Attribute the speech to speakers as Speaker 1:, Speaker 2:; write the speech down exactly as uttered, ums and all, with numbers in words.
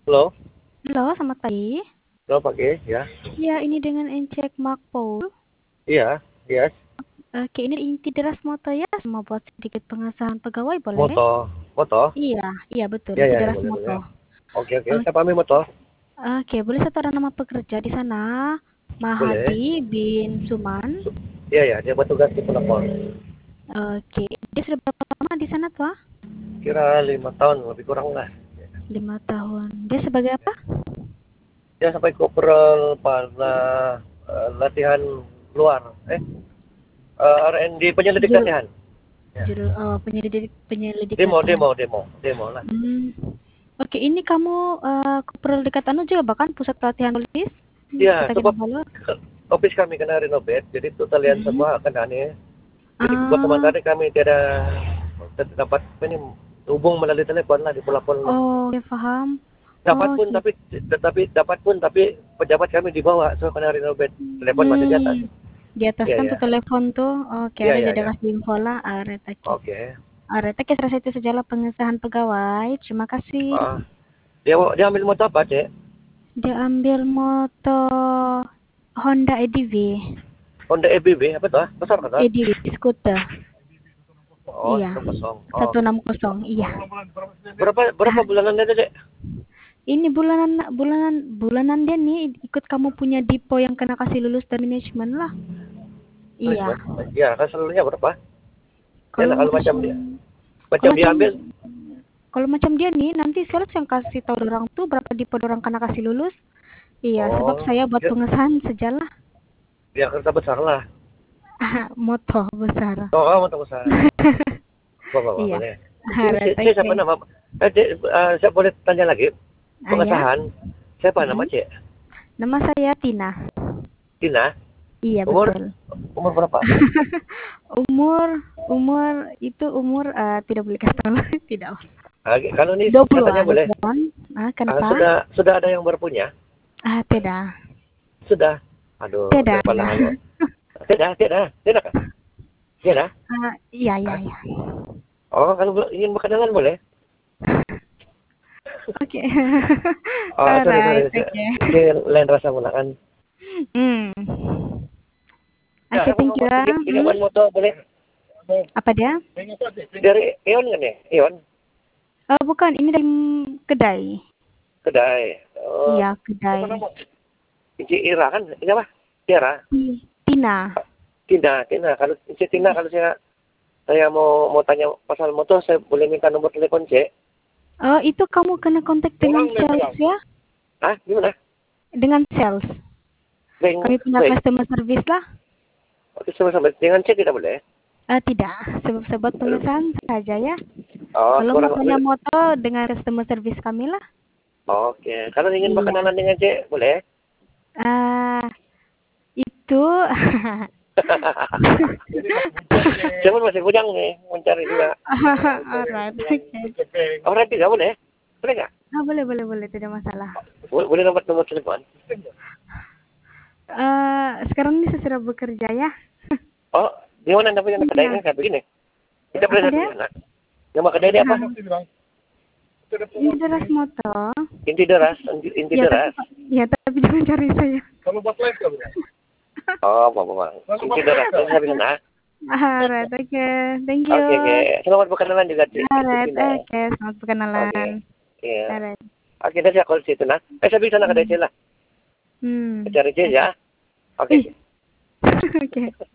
Speaker 1: Halo,
Speaker 2: Halo, selamat pagi.
Speaker 1: selamat pagi, ya.
Speaker 2: Ya, ini dengan Encek Mark Paul.
Speaker 1: Iya, yes.
Speaker 2: Oke, ini inti deras moto ya, mau buat sedikit pengesahan pegawai boleh?
Speaker 1: Moto, moto.
Speaker 2: Iya, iya betul,
Speaker 1: Iya,
Speaker 2: inti
Speaker 1: ya, ya,
Speaker 2: deras
Speaker 1: boleh,
Speaker 2: moto.
Speaker 1: boleh. Oke, oke.
Speaker 2: Oke,
Speaker 1: Saya pahami moto.
Speaker 2: oke, boleh saya taruh nama pekerja di sana?
Speaker 1: Boleh.
Speaker 2: Mahadi bin Suman.
Speaker 1: Su- Iya, ya, dia bertugas di pelapor.
Speaker 2: Oke, dia sudah berapa lama di sana tuh?
Speaker 1: Kira lima tahun, lebih kurang lah.
Speaker 2: Lima tahun. Dia sebagai apa?
Speaker 1: Dia sampai koperal pada eh, latihan luar. Eh, eh, R and D penyelidik
Speaker 2: Juru,
Speaker 1: latihan. Ya.
Speaker 2: juru oh, penyelidik penyelidik
Speaker 1: Demo,
Speaker 2: latihan.
Speaker 1: demo, demo, demo lah.
Speaker 2: Hmm. Oke, ini kamu uh, perlu dekat anu juga bahkan pusat pelatihan polis
Speaker 1: Iya,
Speaker 2: Kota
Speaker 1: sebab
Speaker 2: Kinabalu.
Speaker 1: office kami kena renovate, jadi totalian
Speaker 2: Hmm.
Speaker 1: semua akan aneh. Jadi buat
Speaker 2: Ah,
Speaker 1: teman-teman kami tidak dapat ini hubung melalui telepon lah di pelapor.
Speaker 2: oh, ya paham.
Speaker 1: Dapat pun
Speaker 2: Oke.
Speaker 1: tapi tetapi dapat pun tapi pejabat kami dibawa so kena renovate. Telepon masih di atas.
Speaker 2: Hmm, di atas
Speaker 1: Iya
Speaker 2: kan
Speaker 1: ya.
Speaker 2: tuh telepon tuh. Oke,
Speaker 1: Iya
Speaker 2: ada
Speaker 1: iya
Speaker 2: jadi
Speaker 1: ya.
Speaker 2: kasih info lah. Aret oke.
Speaker 1: Oke.
Speaker 2: Aret oke, rasa itu sajalah pengesahan pegawai. Terima kasih.
Speaker 1: Ah, dia dia ambil motor apa, Cek?
Speaker 2: Dia ambil motor Honda E D V.
Speaker 1: Honda E B B apa tuh? Besar kata?
Speaker 2: E D V scooter.
Speaker 1: Oh,
Speaker 2: Iya.
Speaker 1: satu kosong. Oh.
Speaker 2: seratus enam puluh. Iya.
Speaker 1: Berapa berapa
Speaker 2: Ah,
Speaker 1: bulanan itu, Cek?
Speaker 2: ini bulanan bulanan bulanan dia nih ikut kamu punya Dipo yang kena kasih lulus dari manajemen lah. Iya.
Speaker 1: Punishment. Ya, kan seluruhnya berapa? Ya
Speaker 2: Kalau
Speaker 1: lah kalau macam
Speaker 2: macam
Speaker 1: dia
Speaker 2: kalau
Speaker 1: macam dia
Speaker 2: macam
Speaker 1: ambil.
Speaker 2: kalau macam dia nih nanti sales yang kasih tahu orang tuh berapa Dipo orang kena kasih lulus. Iya, sebab
Speaker 1: Oh,
Speaker 2: saya buat
Speaker 1: dia,
Speaker 2: pengesahan sejalah.
Speaker 1: dia kereta besar lah.
Speaker 2: Moto besar.
Speaker 1: Oh, oh motor besar. Bapak, bapak
Speaker 2: Iya.
Speaker 1: boleh. Ini
Speaker 2: Harap
Speaker 1: saya, saya
Speaker 2: oke.
Speaker 1: siapa nama? Eh, Cek, eh, saya boleh tanya lagi?
Speaker 2: Ah ya.
Speaker 1: Pengesahan. Siapa nama
Speaker 2: Mm-mm.
Speaker 1: Cek?
Speaker 2: Nama saya Tina.
Speaker 1: Tina.
Speaker 2: Iya
Speaker 1: Umur
Speaker 2: betul.
Speaker 1: umur berapa?
Speaker 2: umur umur itu umur eh, tidak boleh kasih tahu. Tidak.
Speaker 1: Ah, kalau ini
Speaker 2: Dua
Speaker 1: saya tanya
Speaker 2: puluhan, dua
Speaker 1: boleh?
Speaker 2: puluhan. Ah,
Speaker 1: Ah,
Speaker 2: kenapa?
Speaker 1: sudah sudah ada yang berpunya?
Speaker 2: Ah, tidak.
Speaker 1: Sudah. Aduh,
Speaker 2: Tidak.
Speaker 1: daripada halo. Tidak, tidak, tidak. Tidak.
Speaker 2: Ah, iya, iya,
Speaker 1: Hah?
Speaker 2: iya.
Speaker 1: Oh, kalau belum- ingin berkenalan boleh?
Speaker 2: Oke.
Speaker 1: Oh, sorry, sorry.
Speaker 2: Alright, oke.
Speaker 1: Ini lain rasa gunakan.
Speaker 2: Hmm.
Speaker 1: Ya,
Speaker 2: Oke,
Speaker 1: aku
Speaker 2: thank
Speaker 1: mau
Speaker 2: you. Ah.
Speaker 1: pinjam
Speaker 2: Hmm.
Speaker 1: pinjaman motor boleh?
Speaker 2: Apa dia?
Speaker 1: Dari Ion kan ya? Ion?
Speaker 2: Oh, bukan, ini dari kedai.
Speaker 1: Kedai. Oh,
Speaker 2: Iya, kedai.
Speaker 1: Inci Ira kan? Ini apa? Tiara?
Speaker 2: Ti- Tina.
Speaker 1: Tina, Tina. Kalau Inci Tina, kalau saya saya mau mau tanya pasal motor, saya boleh minta nomor telepon, Cek?
Speaker 2: Oh, itu kamu kena kontak dengan sales ya?
Speaker 1: Ah, gimana?
Speaker 2: Dengan sales.
Speaker 1: Bank,
Speaker 2: Kami punya
Speaker 1: baik.
Speaker 2: customer service lah.
Speaker 1: Oke, sama-sama. Dengan cek tidak boleh?
Speaker 2: Eh, tidak, sebab-sebab
Speaker 1: Aduh.
Speaker 2: pengesahan saja ya.
Speaker 1: Oh,
Speaker 2: Kalau mau
Speaker 1: sekarang.
Speaker 2: tanya motor dengan customer service kami lah.
Speaker 1: Oke. Kalau ingin
Speaker 2: Iya.
Speaker 1: berkenalan dengan cek, boleh?
Speaker 2: Ah, itu
Speaker 1: Cuman masih bujang nih, mencari juga.
Speaker 2: alright, oke.
Speaker 1: Oh, nanti nggak boleh? Boleh nggak?
Speaker 2: Ah, boleh, boleh, boleh, tidak masalah.
Speaker 1: Boleh, boleh nomor nomor telepon?
Speaker 2: Eh, sekarang ini saya sudah bekerja ya.
Speaker 1: Oh, di mana namanya kedai
Speaker 2: Iya.
Speaker 1: kan kayak begini? Kita
Speaker 2: Apa
Speaker 1: boleh
Speaker 2: dia?
Speaker 1: lihat nggak? Nama kedai dia apa?
Speaker 2: Ini deras motor.
Speaker 1: Inti deras, inti, inti
Speaker 2: Ya tapi
Speaker 1: deras.
Speaker 2: ya tapi jangan cari saya.
Speaker 1: Oh, apa apa bang? Inti deras, ini saya bisa nah.
Speaker 2: Alright, oke. Thank you.
Speaker 1: Oke, oke. Selamat berkenalan juga, Cik.
Speaker 2: Alright,
Speaker 1: Cina.
Speaker 2: oke. Selamat perkenalan.
Speaker 1: Oke. Iya.
Speaker 2: Alright.
Speaker 1: Oke, dah saya call situ nah. Eh, saya bisa nak kedai
Speaker 2: Hmm.
Speaker 1: sila.
Speaker 2: Hmm.
Speaker 1: Cari Cik
Speaker 2: Oke.
Speaker 1: ya. Oke.
Speaker 2: Ih. Oke.